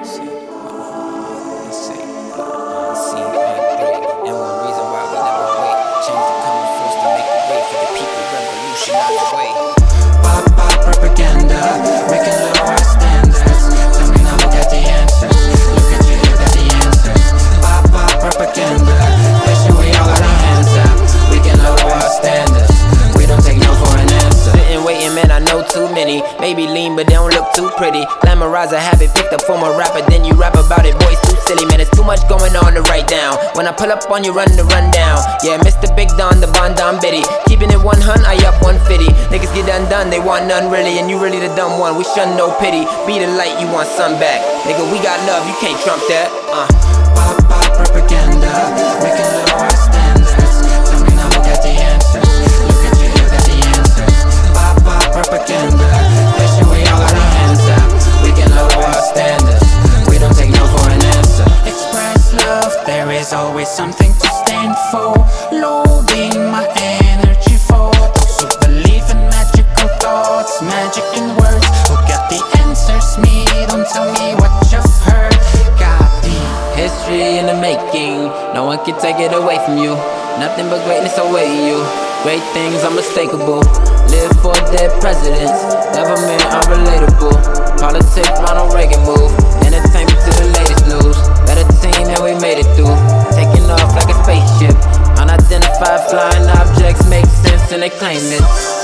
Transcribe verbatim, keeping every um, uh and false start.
See, let's see, see, great. And one reason why we never wait. Change the common force to make a way for the people. Revolutionize the way. Pop, pop, propaganda, making lower standards. Tell me now who got the answers. Look at you, you got the answers. Pop, pop, propaganda, they say we all got our hands up. We can lower our standards. We don't take no for an answer. Sitting waiting, man, I know too many. Maybe lean, but they don't look too pretty. Glamorize a habit picked up from a rapper, then you rap about it. Boy, it's too silly, man. It's too much going on to write down. When I pull up on you, run the rundown. Yeah, Mister Big Don, the Bon Don Biddy. Keeping it one hundred, I up one fifty. Niggas get undone, they want none really. And you really the dumb one, we shun no pity. Be the light, you want sun back. Nigga, we got love, you can't trump that. Uh. Pop, pop, propaganda, making lower standards. Tell me now who got the answers. Look at you, you got the answers. Pop, pop, propaganda, they say we all got our hands up. We can lower our standards. We don't take no for an answer. Express love, there is always something to stand for. Loading my energy for those who believe in magical thoughts, magic in words. Who got the answers? Me, don't tell me what you've heard. Got the History in the making, no one can take it away from you. Nothing but greatness await you. Great things unmistakable. Live for dead presidents. Government unrelatable. Politics, Ronald Reagan move. Entertainment to the latest news. Better team and we made it through. Taking off like a spaceship. Unidentified flying objects make sense and they claim it.